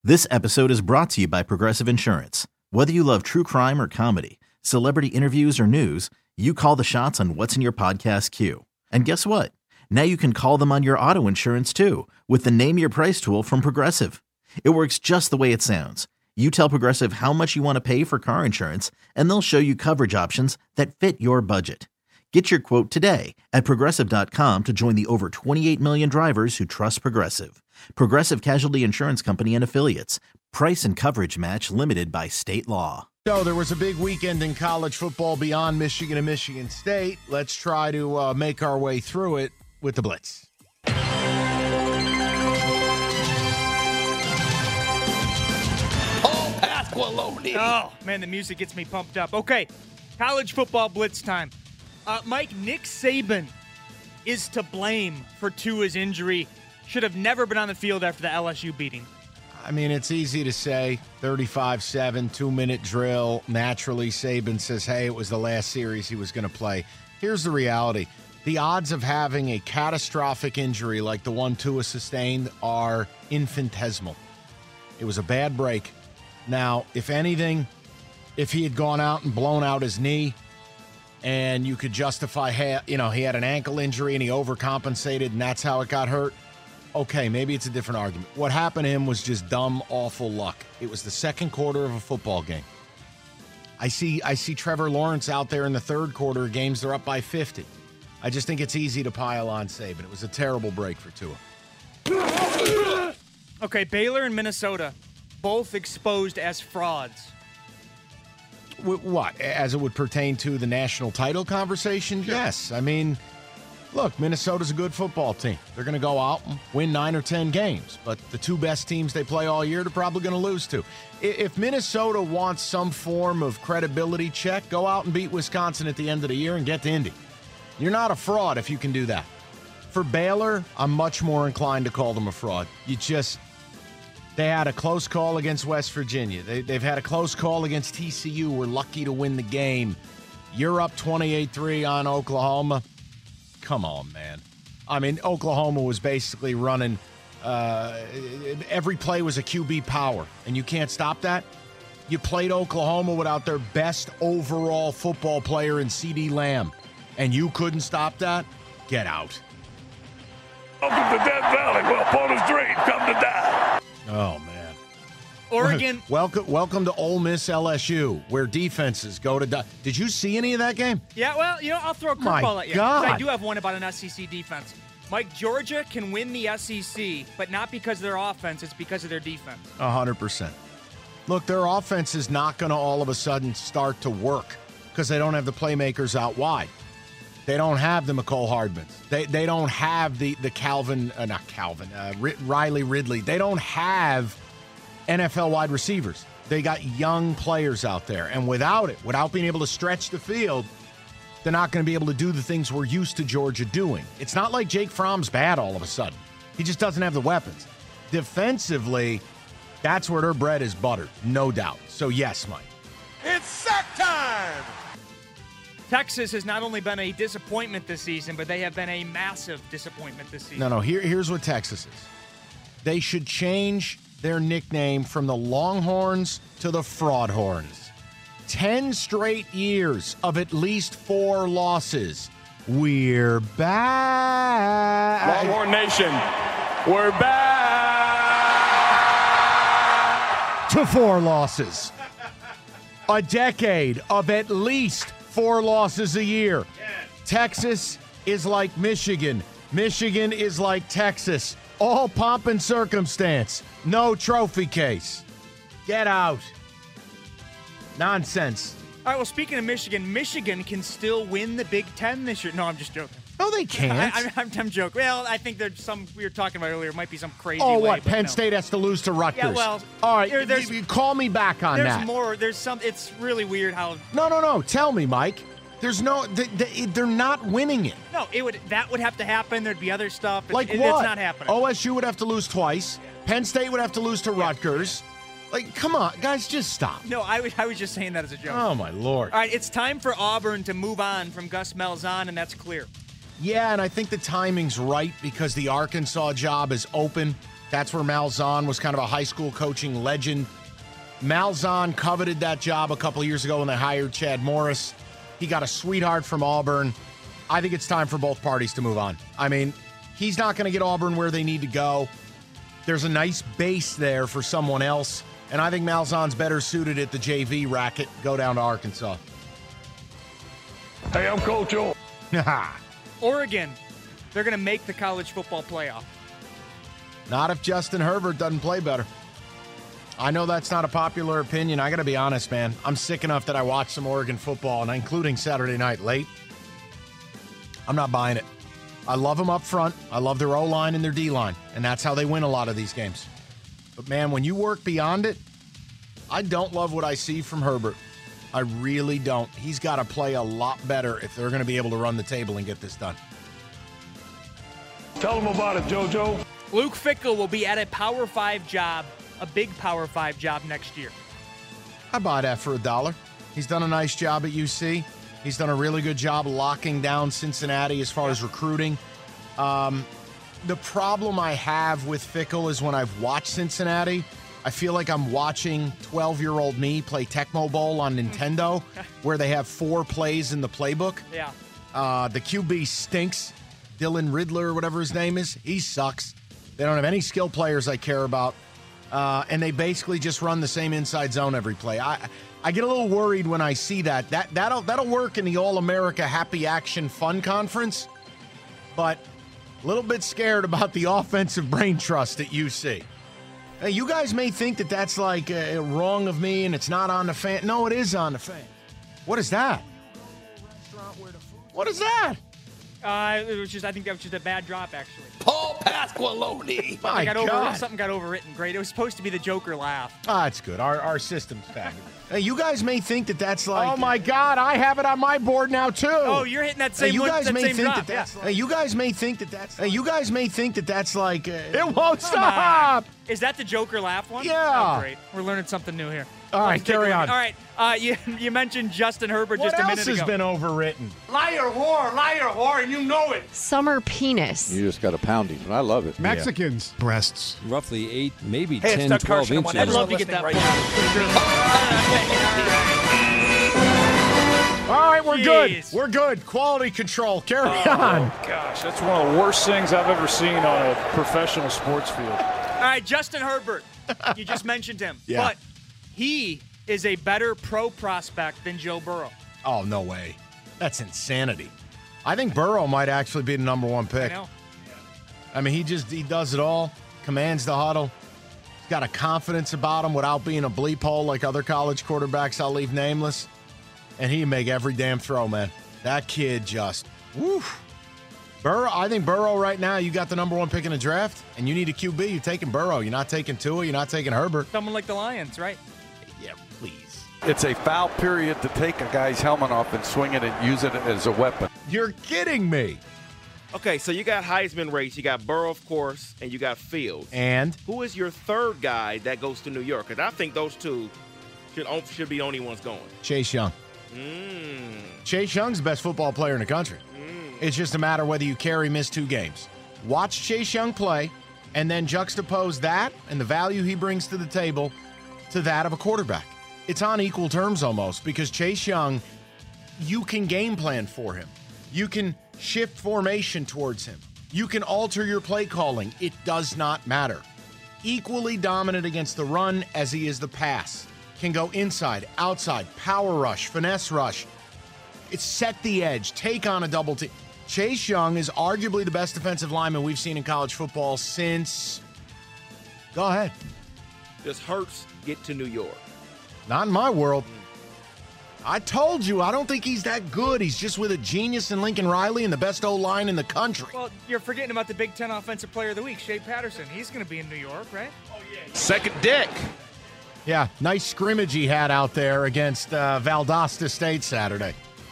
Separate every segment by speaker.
Speaker 1: This episode is brought to you by Progressive Insurance. Whether you love true crime or comedy, celebrity interviews or news, you call the shots on what's in your podcast queue. And guess what? Now you can call them on your auto insurance too with the Name Your Price tool from Progressive. It works just the way it sounds. You tell Progressive how much you want to pay for car insurance, and they'll show you coverage options that fit your budget. Get your quote today at Progressive.com to join the over 28 million drivers who trust Progressive. Progressive Casualty Insurance Company and Affiliates. Price and coverage match limited by state law.
Speaker 2: So there was a big weekend in college football beyond Michigan and Michigan State. Let's try to make our way through it with the Blitz.
Speaker 3: Paul Pasqualoni.
Speaker 4: Oh, man, the music gets me pumped up. Okay, college football Blitz time. Mike, Nick Saban is to blame for Tua's injury. Should have never been on the field after the LSU beating.
Speaker 2: I mean, it's easy to say 35-7, 2-minute drill. Naturally, Saban says, hey, it was the last series he was going to play. Here's the reality. The odds of having a catastrophic injury like the one Tua sustained are infinitesimal. It was a bad break. Now, if anything, if he had gone out and blown out his knee, and you could justify, he had an ankle injury and he overcompensated and that's how it got hurt, okay, maybe it's a different argument. What happened to him was just dumb, awful luck. It was the second quarter of a football game. I see Trevor Lawrence out there in the third quarter of games, they're up by 50. I just think it's easy to pile on Saban. It was a terrible break for Tua.
Speaker 4: Okay, Baylor and Minnesota, both exposed as frauds.
Speaker 2: What? As it would pertain to the national title conversation? Sure. Yes. I mean, look, Minnesota's a good football team. They're going to go out and win 9 or 10 games. But the two best teams they play all year, they're probably going to lose to. If Minnesota wants some form of credibility check, go out and beat Wisconsin at the end of the year and get to Indy. You're not a fraud if you can do that. For Baylor, I'm much more inclined to call them a fraud. They had a close call against West Virginia. They've had a close call against TCU. We're lucky to win the game. You're up 28-3 on Oklahoma. Come on, man. I mean, Oklahoma was basically running every play was a QB power, and you can't stop that. You played Oklahoma without their best overall football player in CeeDee Lamb, and you couldn't stop that? Get out.
Speaker 3: Welcome to Death Valley. Well, upon his dream, come to die.
Speaker 2: Oh, man.
Speaker 4: Oregon.
Speaker 2: Welcome to Ole Miss LSU, where defenses go to die. Did you see any of that game?
Speaker 4: Yeah, well, I'll throw a curveball at you.
Speaker 2: God.
Speaker 4: I do have one about an SEC defense. Mike, Georgia can win the SEC, but not because of their offense. It's because of their defense.
Speaker 2: 100%. Look, their offense is not going to all of a sudden start to work because they don't have the playmakers out wide. They don't have the McCole Hardmans. They don't have the Riley Ridley. They don't have NFL wide receivers. They got young players out there. And without being able to stretch the field, they're not going to be able to do the things we're used to Georgia doing. It's not like Jake Fromm's bad all of a sudden. He just doesn't have the weapons. Defensively, that's where their bread is buttered, no doubt. So yes, Mike.
Speaker 3: It's sack time.
Speaker 4: Texas has not only been a disappointment this season, but they have been a massive disappointment this season.
Speaker 2: No, here's what Texas is. They should change their nickname from the Longhorns to the Fraudhorns. 10 straight years of at least 4 losses. We're back.
Speaker 3: Longhorn Nation, we're back.
Speaker 2: To 4 losses. A decade of at least 4 losses a year. Texas is like Michigan. Michigan is like Texas. All pomp and circumstance. No trophy case. Get out. Nonsense.
Speaker 4: All right, well, speaking of Michigan, Michigan can still win the Big Ten this year. No, I'm just joking.
Speaker 2: No, they can't.
Speaker 4: I'm joking. Well, I think there's some, we were talking about earlier, might be some crazy
Speaker 2: way. Oh,
Speaker 4: way,
Speaker 2: what? Penn State has to lose to Rutgers.
Speaker 4: Yeah, well.
Speaker 2: All right, call me back on that.
Speaker 4: There's more. There's some, it's really weird how.
Speaker 2: No. Tell me, Mike. There's no, they're not winning it.
Speaker 4: No, that would have to happen. There'd be other stuff.
Speaker 2: Like what?
Speaker 4: It's not happening.
Speaker 2: OSU would have to lose twice. Penn State would have to lose to Rutgers. Like, come on, guys, just stop.
Speaker 4: No, I was just saying that as a joke.
Speaker 2: Oh, my Lord.
Speaker 4: All right, it's time for Auburn to move on from Gus Malzahn, and that's clear.
Speaker 2: Yeah, and I think the timing's right because the Arkansas job is open. That's where Malzahn was kind of a high school coaching legend. Malzahn coveted that job a couple of years ago when they hired Chad Morris. He got a sweetheart from Auburn. I think it's time for both parties to move on. I mean, he's not going to get Auburn where they need to go. There's a nice base there for someone else, and I think Malzahn's better suited at the JV racket. Go down to Arkansas.
Speaker 3: Hey, I'm Coach O.
Speaker 4: Oregon, they're going to make the college football playoff.
Speaker 2: Not if Justin Herbert doesn't play better. I know that's not a popular opinion. I got to be honest, man. I'm sick enough that I watched some Oregon football, and including Saturday night late. I'm not buying it. I love them up front. I love their O-line and their D-line, and that's how they win a lot of these games. But, man, when you work beyond it, I don't love what I see from Herbert. I really don't. He's got to play a lot better if they're going to be able to run the table and get this done.
Speaker 3: Tell them about it, JoJo.
Speaker 4: Luke Fickell will be at a Power 5 job, a big Power 5 job next year.
Speaker 2: I buy that for $1. He's done a nice job at UC. He's done a really good job locking down Cincinnati as far as recruiting. The problem I have with Fickell is when I've watched Cincinnati, I feel like I'm watching 12-year-old me play Tecmo Bowl on Nintendo, where they have 4 plays in the playbook.
Speaker 4: Yeah.
Speaker 2: The QB stinks. Dylan Riddler, or whatever his name is, he sucks. They don't have any skill players I care about. And they basically just run the same inside zone every play. I get a little worried when I see that. That'll work in the All-America Happy Action Fun Conference, but a little bit scared about the offensive brain trust at UC. Hey, you guys may think that that's like wrong of me and it's not on the fan. No, it is on the fan. What is that? What is that?
Speaker 4: I think that was just a bad drop, actually.
Speaker 3: Paul Pasqualoni.
Speaker 4: Something got overwritten. Great. It was supposed to be the Joker laugh.
Speaker 2: That's good. Our system's fabulous. Hey, you guys may think that that's like. Oh my God! I have it on my board now too.
Speaker 4: Oh, you're hitting that same.
Speaker 2: You guys may think
Speaker 4: drop.
Speaker 2: That's. Yeah. You guys may think that that's. You guys may think that that's like. It won't stop.
Speaker 4: Is that the Joker laugh one?
Speaker 2: Yeah.
Speaker 4: Oh, great. We're learning something new here.
Speaker 2: All right, carry on.
Speaker 4: All right. You mentioned Justin Herbert just a minute ago.
Speaker 2: What else has been overwritten?
Speaker 3: Liar, whore, and you know it.
Speaker 5: Summer penis.
Speaker 6: You just got a pounding, and I love it.
Speaker 7: Mexicans. Yeah. Breasts.
Speaker 8: Roughly 8, maybe 10, 12 inches.
Speaker 4: I'd love to get that.
Speaker 2: All right, we're good. We're good. Quality control. Carry on.
Speaker 7: Gosh, that's one of the worst things I've ever seen on a professional sports field.
Speaker 4: All right, Justin Herbert. You just mentioned him.
Speaker 2: Yeah.
Speaker 4: But he is a better pro prospect than Joe Burrow.
Speaker 2: Oh, no way. That's insanity. I think Burrow might actually be the number 1 pick.
Speaker 4: I know.
Speaker 2: I mean, he does it all, commands the huddle. He's got a confidence about him without being a bleep hole like other college quarterbacks I'll leave nameless. And he can make every damn throw, man. That kid just, woof. Burrow, I think Burrow right now, you got the number 1 pick in the draft, and you need a QB. You're taking Burrow. You're not taking Tua. You're not taking Herbert.
Speaker 4: Someone like the Lions, right?
Speaker 2: Yeah, please.
Speaker 6: It's a foul period to take a guy's helmet off and swing it and use it as a weapon.
Speaker 2: You're kidding me.
Speaker 9: Okay, so you got Heisman race, you got Burrow, of course, and you got Fields.
Speaker 2: And?
Speaker 9: Who is your third guy that goes to New York? Because I think those two should be the only ones going.
Speaker 2: Chase Young. Chase Young's the best football player in the country. It's just a matter whether you miss 2 games. Watch Chase Young play, and then juxtapose that and the value he brings to the table to that of a quarterback. It's on equal terms almost, because Chase Young, you can game plan for him. You can shift formation towards him. You can alter your play calling. It does not matter. Equally dominant against the run as he is the pass. Can go inside, outside, power rush, finesse rush. It's set the edge, take on a double team. Chase Young is arguably the best defensive lineman we've seen in college football since... Go ahead.
Speaker 9: Does Hurts get to New York?
Speaker 2: Not in my world. I told you, I don't think he's that good. He's just with a genius in Lincoln Riley and the best O-line in the country.
Speaker 4: Well, you're forgetting about the Big Ten Offensive Player of the Week, Shea Patterson. He's going to be in New York, right? Oh, yeah.
Speaker 3: Second dick.
Speaker 2: Yeah, nice scrimmage he had out there against Valdosta State Saturday.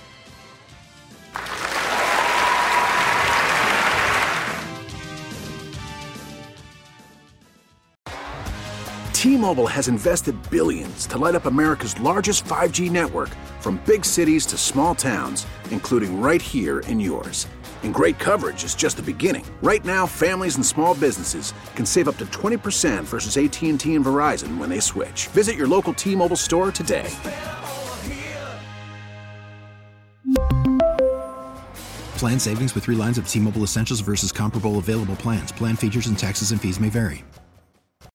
Speaker 10: T-Mobile has invested billions to light up America's largest 5G network, from big cities to small towns, including right here in yours. And great coverage is just the beginning. Right now, families and small businesses can save up to 20% versus AT&T and Verizon when they switch. Visit your local T-Mobile store today.
Speaker 5: Plan savings with 3 lines of T-Mobile Essentials versus comparable available plans. Plan features and taxes and fees may vary.